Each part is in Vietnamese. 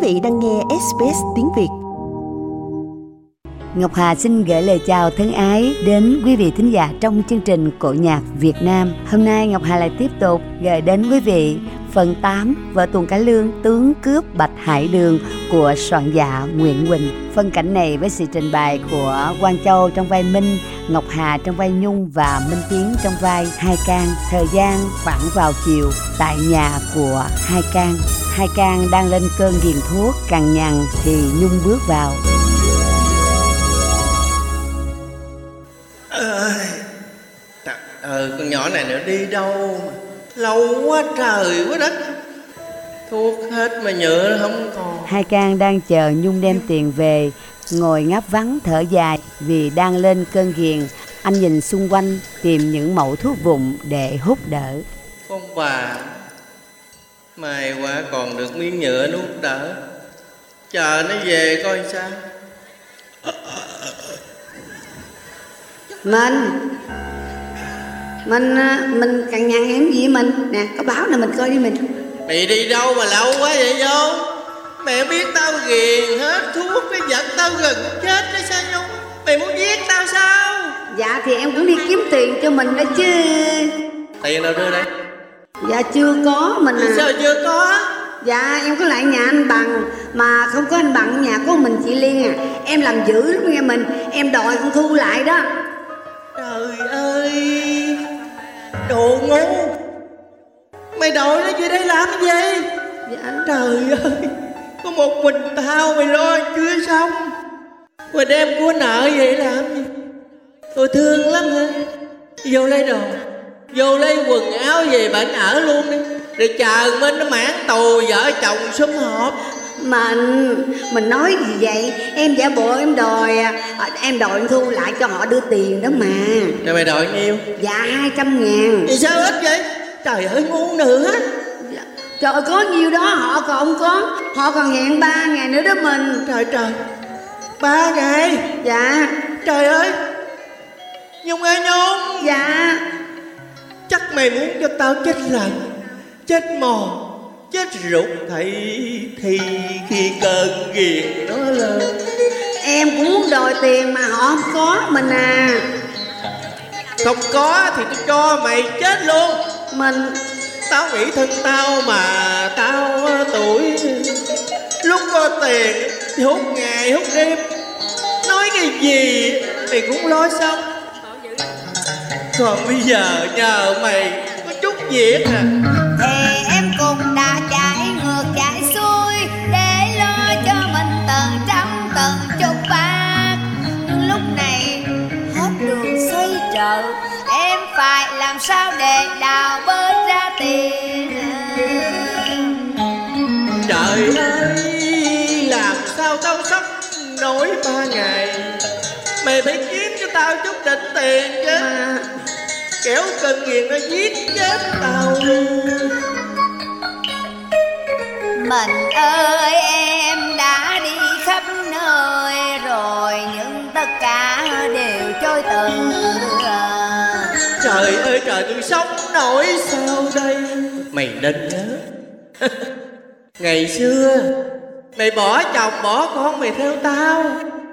vị đang nghe SBS tiếng Việt. Ngọc Hà xin gửi lời chào thân ái đến quý vị thính giả trong chương trình Cổ nhạc Việt Nam. Hôm nay Ngọc Hà lại tiếp tục gửi đến quý vị phần 8 vở tuồng cải lương Tướng cướp Bạch Hải Đường của soạn giả Nguyễn Quỳnh. Phân cảnh này với sự trình bày của Quang Châu trong vai Minh, Ngọc Hà trong vai Nhung và Minh Tiến trong vai Hai Can. Thời gian khoảng vào chiều tại nhà của Hai Can. Hai Can đang lên cơn ghiền thuốc, cằn nhằn thì Nhung bước vào. Con nhỏ này nó đi đâu lâu quá trời quá đất, thuốc hết mà nhựa nó không còn. Hai Can đang chờ Nhung đem tiền về, ngồi ngáp vắng thở dài vì đang lên cơn ghiền. Anh nhìn xung quanh tìm những mẩu thuốc vụn để hút đỡ. Con bà, may quá còn được miếng nhựa nuốt đỡ, chờ nó về coi sao. Mình cằn nhằn em gì mình nè, có báo nè, mình coi đi mình. Mày đi đâu mà lâu quá vậy vô? Mẹ biết tao ghiền hết thuốc, cái giật tao gần chết đấy sao Nhung? Mày muốn giết tao sao? Dạ thì em cũng đi kiếm tiền cho mình đó chứ. Tiền đâu đưa đây? Dạ chưa có mình à. Sao chưa có? Dạ em có lại nhà anh Bằng, mà không có anh Bằng, nhà có mình chị Liên à. Em làm dữ lắm nghe mình, em đòi con Thu lại đó. Trời ơi, đồ ngu, mày đòi nó về đây làm cái gì? Dạ. Trời ơi, có một mình tao mày lo chưa xong, mày đem của nợ vậy làm gì? Tôi thương lắm hả? Vô lấy đồ, vô lấy quần áo về bệnh ở luôn đi, rồi chờ Minh nó mãn tù vợ chồng sum họp. Mà mình nói gì vậy? Em giả bộ em đòi anh Thu lại cho họ đưa tiền đó mà. Rồi mày đòi nhiêu? Dạ 200.000. Vì sao ít vậy? Trời ơi ngu nữa. Dạ. Trời ơi, có nhiêu đó họ còn không có. Họ còn hẹn 3 ngày nữa đó mình. Trời 3 ngày? Dạ. Trời ơi Nhung ơi Nhung. Dạ. Chắc mày muốn cho tao chết lạnh, chết mòn, chết rụt thầy thì khi cơn ghiền nó lên. Em cũng muốn đòi tiền mà họ không có mình à. Không có thì tôi cho mày chết luôn. Tao nghĩ thân tao mà tao tuổi lúc có tiền thì hút ngày hút đêm, nói cái gì mày cũng lo xong. Còn bây giờ nhờ mày có chút việc à. Thì em cùng đã chạy ngược chạy xuôi để lo cho mình từng trăm từng chục bạc. Nhưng lúc này hết đường xoay trở, em phải làm sao để đào bớt ra tiền. Trời ơi, làm sao tao sống nổi 3 ngày. Mày phải kiếm cho tao chút đỉnh tiền chứ. Kéo cơn nghiền nó giết chết tao luôn. Mình ơi em đã đi khắp nơi rồi, nhưng tất cả đều trôi từ. Trời ơi trời, tôi sống nổi sao đây. Mày nên nhớ ngày xưa mày bỏ chồng bỏ con mày theo tao.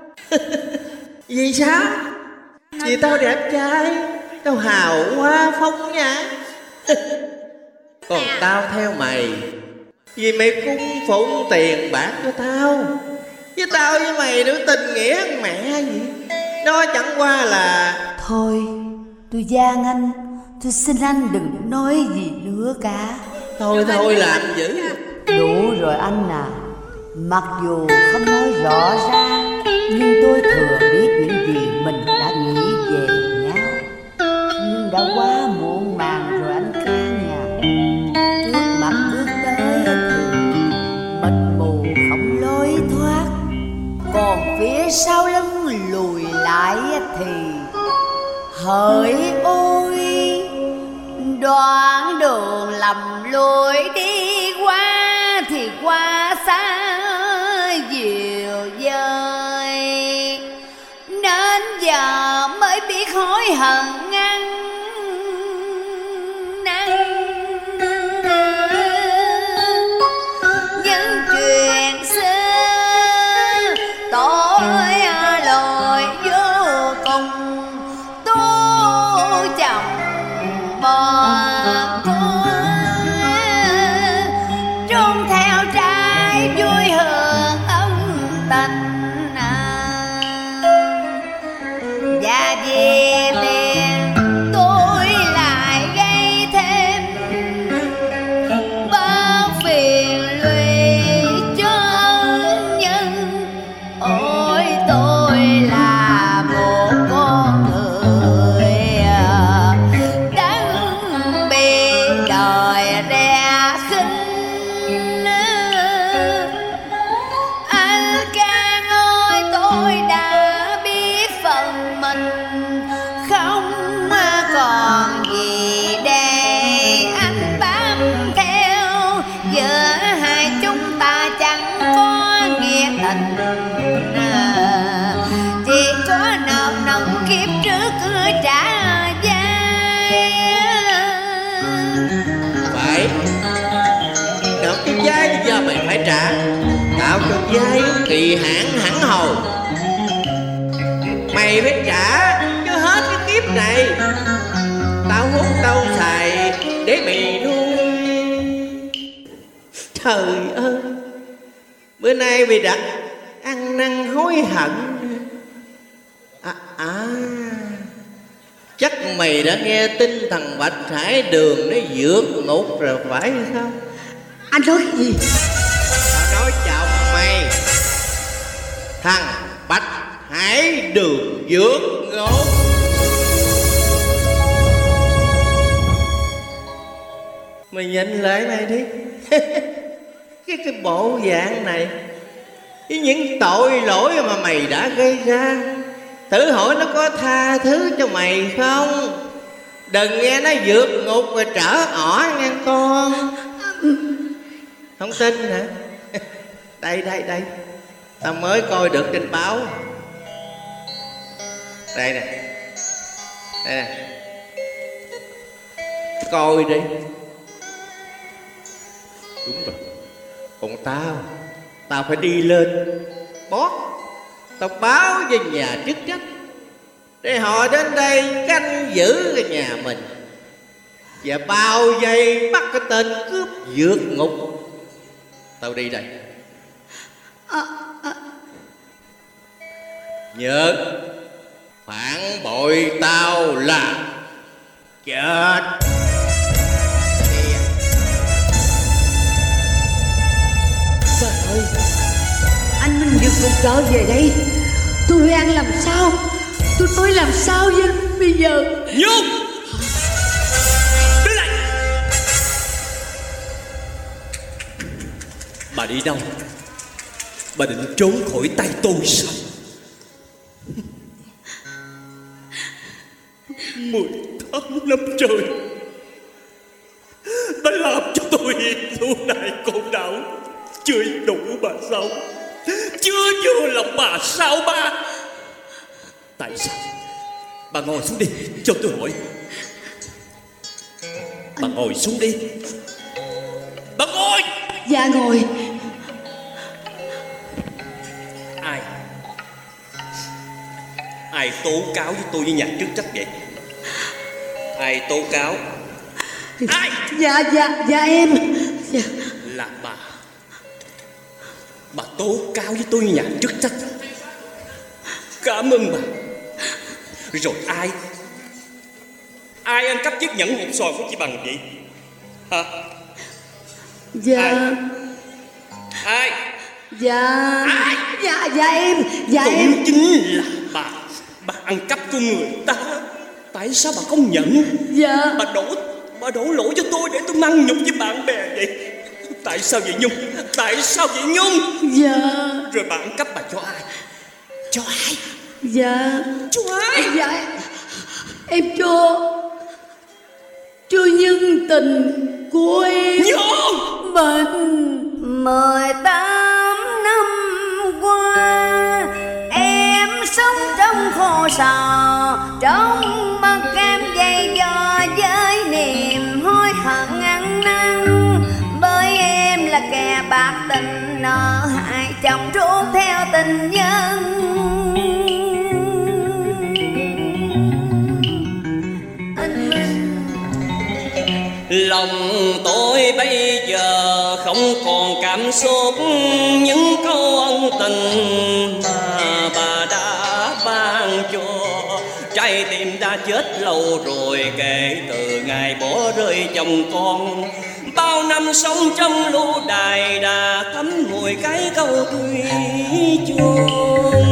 Vì sao? Vì tao đẹp trai, tao hào hoa phong nhã. Còn tao theo mày vì mày cung phụng tiền bạc cho tao. Với tao với mày nữa tình nghĩa mẹ gì. Đó chẳng qua là... Thôi, tôi gian anh, tôi xin anh đừng nói gì nữa cả. Thôi làm dữ. Đủ rồi anh à. Mặc dù không nói rõ ra, nhưng tôi thừa biết những gì mình đã nghĩ về nhau. Nhưng đã quá muộn màng rồi anh Can à. Trước mặt bước tới thì mịt mù không lối thoát, còn phía sau lưng lùi lại thì hỡi ôi. Đoạn đường lầm lối đi qua thì qua xa diều dơi, nên giờ mới biết hối hận ăn năn. Những chuyện xưa trả, tạo cho giai kỳ hạn hẳn hầu. Mày phải trả cho hết cái kiếp này. Tao hút tao xài để mày nuôi. Trời ơi, bữa nay mày đặt ăn năn hối hận. Chắc mày đã nghe tin thằng Bạch Hải Đường nó vượt ngục rồi phải không? Anh nói gì? Tao nói chồng mày, thằng Bạch Hải Đường vượt ngục. Mày nhìn lại mày đi. cái bộ dạng này, với những tội lỗi mà mày đã gây ra, thử hỏi nó có tha thứ cho mày không? Đừng nghe nó vượt ngục rồi trở ỏ nghe con. Không tin hả? Đây tao mới coi được trên báo. Đây nè, coi đi. Đúng rồi, còn tao phải đi lên boss, tao báo với nhà chức trách để họ đến đây canh giữ cái nhà mình và bao vây bắt cái tên cướp vượt ngục. Tao đi đây. Nhớ phản bội tao là chết. Trời ơi, anh Minh vượt ngục trở về đây, tôi ăn làm sao? Tôi làm sao vậy bây giờ? Nhung, đứng lại. Bà đi đâu? Bà định trốn khỏi tay tôi sao? 10 tháng năm trời đã làm cho tôi hiện lưu đày con đảo. Chưa đủ bà sao? Chưa vừa lòng bà sao ba? Tại sao? Bà ngồi xuống đi cho tôi hỏi. Bà ngồi xuống đi. Bà ngồi. Dạ ngồi. Ai tố cáo với tôi với nhà chức trách vậy? Ai tố cáo? Ai? Dạ em. Dạ. Là bà. Bà tố cáo với tôi với nhà chức trách. Cảm ơn bà. Rồi ai ăn cắp chiếc nhẫn hột xoàn của chị Bằng vậy? Hả? Dạ. Ai? Dạ. Dạ em. Dạ cũng em. chính là bà ăn cắp của người ta. Tại sao bà không nhận? Dạ. Bà đổ lỗi cho tôi để tôi mang nhục với bạn bè vậy. Tại sao vậy Nhung? Tại sao vậy Nhung? Dạ. Rồi bà ăn cắp bà cho ai? Cho ai? Dạ. Cho ai? Dạ em cho nhân tình của em. Nhung! Mình 18 năm qua em sống trong khổ sầu, trong băng cam dày dò với niềm hối hận ăn năn. Bởi em là kẻ bạc tình nợ hại chồng trốn theo tình nhân. Lòng tôi bây giờ không còn cảm xúc, những câu ân tình mà bà đã ban cho. Trái tim đã chết lâu rồi kể từ ngày bỏ rơi chồng con. Bao năm sống trong lưu đày đã thấm mùi cái câu thủy chung.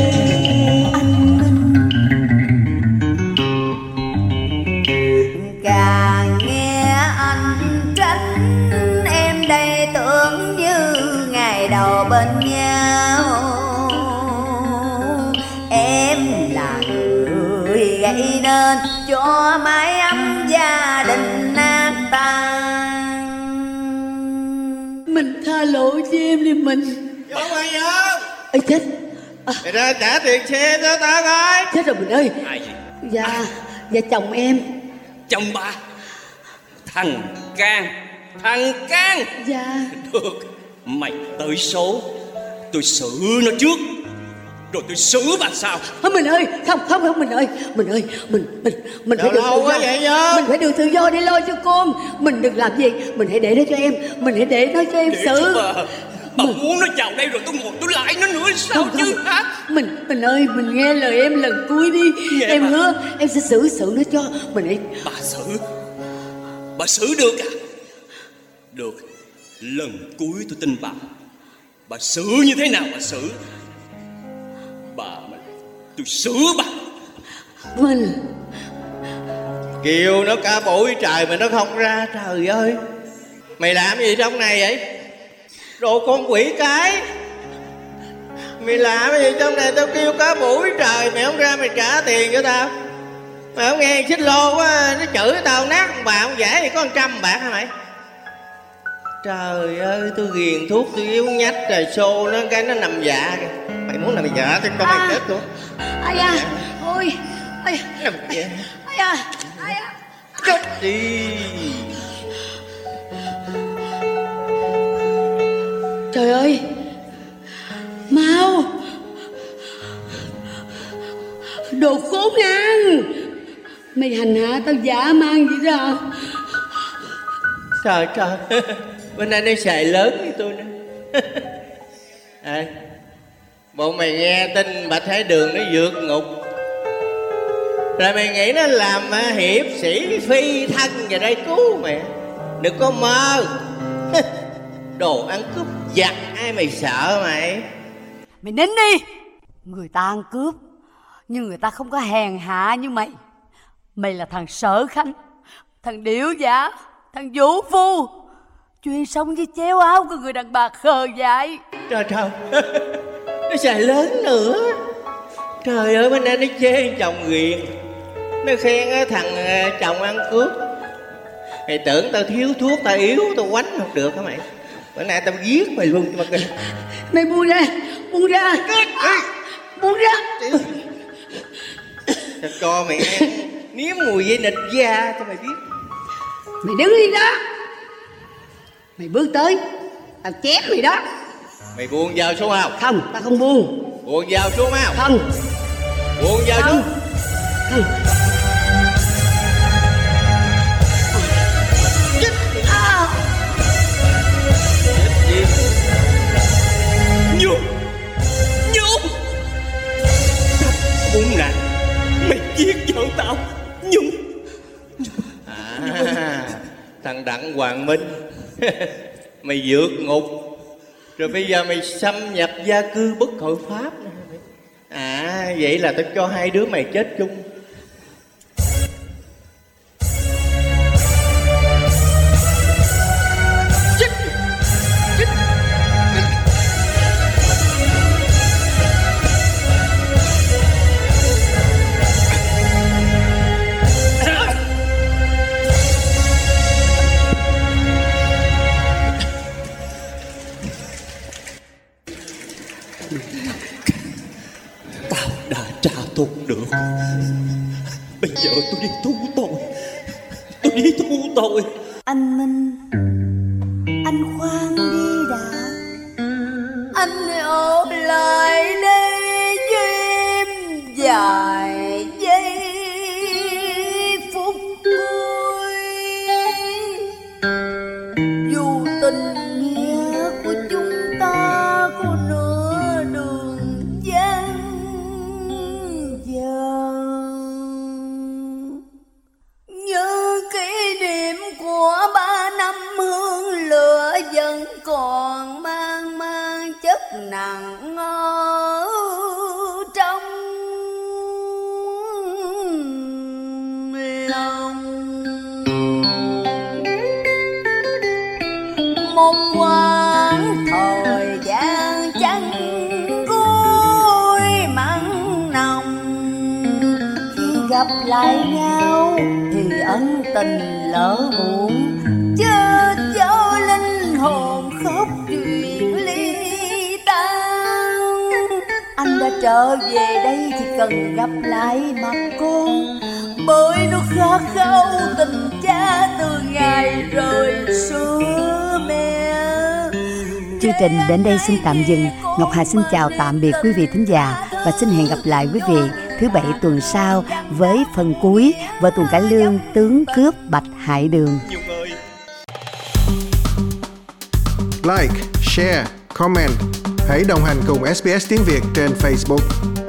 Càng nghe anh tránh em đây tưởng như ngày đầu bên nhau. Em là người gây nên cho mái ấm gia đình nát tan. mình tha lỗi cho em đi mình. Vô mày vô. Ê chết. Mày ra trả tiền xe cho tao coi. Chết rồi mình ơi. Ai vậy? Dạ chồng em. Chồng bà? Thằng Can. Dạ. Được, Mày tới số, tôi xử nó trước, rồi tôi xử bà sau. Mình ơi, không mình ơi, mình phải được tự do. Mình phải được tự do để lo cho con. Mình đừng làm gì, mình hãy để nó cho em, mình hãy để nó cho em xử. Bà muốn nó vào đây rồi tôi ngồi tôi lại nó nữa sao không, chứ hả? Mình ơi, mình nghe lời em lần cuối đi. Nghe em hứa em sẽ xử nó cho mình ấy. Bà xử được à? Được, lần cuối tôi tin bà. Bà xử như thế nào bà xử? Bà mà tôi xử bà. Mình kêu nó cả buổi trời mà nó không ra. Trời ơi, mày làm gì trong này vậy? Đồ con quỷ cái, mày làm gì trong này? Tao kêu cả buổi trời mày không ra, mày trả tiền cho tao. Mày không nghe xích lô quá, nó chửi tao nát ông bà ông giả thì có 100 bạc hả mày? Trời ơi, tôi ghiền thuốc, tôi yếu nhách rồi xô nó cái nó nằm dạ kìa. Mày muốn nằm dạ thì cho mày chết luôn. Ai da, ôi, ai da, chết đi. Trời ơi, mau, đồ khốn nạn, mày hành hạ tao dã man vậy đó. Trời, bên đây nó xài lớn với tôi nữa. Bộ mày nghe tin Bạch Hải Đường nó vượt ngục rồi mày nghĩ nó làm hiệp sĩ phi thân về đây cứu mày? Đừng có mơ. Đồ ăn cướp giặc, ai mày sợ mày? Mày nín đi. Người ta ăn cướp nhưng người ta không có hèn hạ như mày. Mày là thằng Sở Khanh, thằng điểu giả, thằng vũ phu, chuyên sống với chéo áo của người đàn bà khờ dại. Trời, nó xài lớn nữa. Trời ơi, bên đây nó chê chồng ghiền, nó khen thằng chồng ăn cướp. Mày tưởng tao thiếu thuốc, tao yếu, tao quánh không được hả mày? Bữa nay tao giết mày luôn cho mà kìa. Mày buông ra. Buông ra. Tao cho mày ăn nếm mùi dây nịch da cho mày biết. Mày đứng yên đó. Mày bước tới, tao chém mày đó. Mày buông dao xuống không? Không, tao không buông. Buông dao xuống không? Không. Buông dao xuống. Không. Nhung khốn nạn, mày giết vợ tao. Nhung. Thằng Đặng Hoàng Minh. Mày vượt ngục rồi bây giờ mày xâm nhập gia cư bất hợp pháp. Vậy là tao cho hai đứa mày chết chung. Tao đã trả thù được. Bây giờ tôi đi thu tội. Anh Minh, anh khoan đi đã. Anh ở lại đây với em vài giây phút cuối. Dù tình nghĩa của chúng ta có nửa đường gian dở, như kỷ niệm của 3 năm hương lửa vẫn còn mang chất nặng ở trong lòng. Một quãng thời gian chăn gối mặn nồng, khi gặp lại nhau thì ân tình lỡ muộn, chết cho linh hồn khóc chuyện ly tan. Anh đã trở về đây thì cần gặp lại mặt con, bởi nó khát khao tình cha từ ngày rời xưa mẹ. Chứ trình đến đây xin tạm dừng. Ngọc Hà xin chào tạm biệt quý vị thính giả và xin hẹn gặp lại quý vị thứ Bảy tuần sau với phần cuối Vợ Tuồng Cải Lương Tướng Cướp Bạch Hải Đường. Like, share, comment. Hãy đồng hành cùng SBS tiếng Việt trên Facebook.